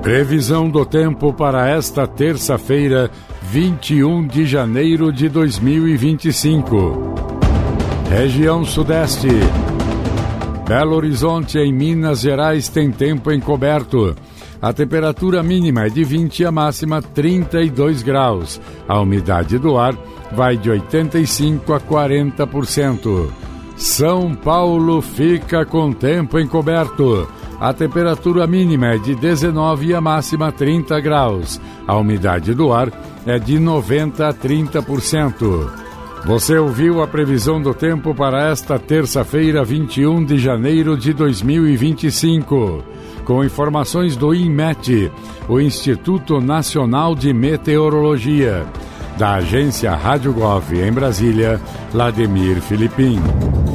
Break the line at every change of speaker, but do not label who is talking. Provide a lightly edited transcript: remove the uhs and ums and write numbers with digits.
Previsão do tempo para esta terça-feira, 21 de janeiro de 2025. Região Sudeste. Belo Horizonte, em Minas Gerais, tem tempo encoberto. A temperatura mínima é de 20 e a máxima 32 graus. A umidade do ar vai de 85% a 40%. São Paulo fica com tempo encoberto. A temperatura mínima é de 19 e a máxima 30 graus. A umidade do ar é de 90% a 30%. Você ouviu a previsão do tempo para esta terça-feira, 21 de janeiro de 2025. Com informações do INMET, o Instituto Nacional de Meteorologia. Da agência Rádio Gov em Brasília, Vladimir Filipim.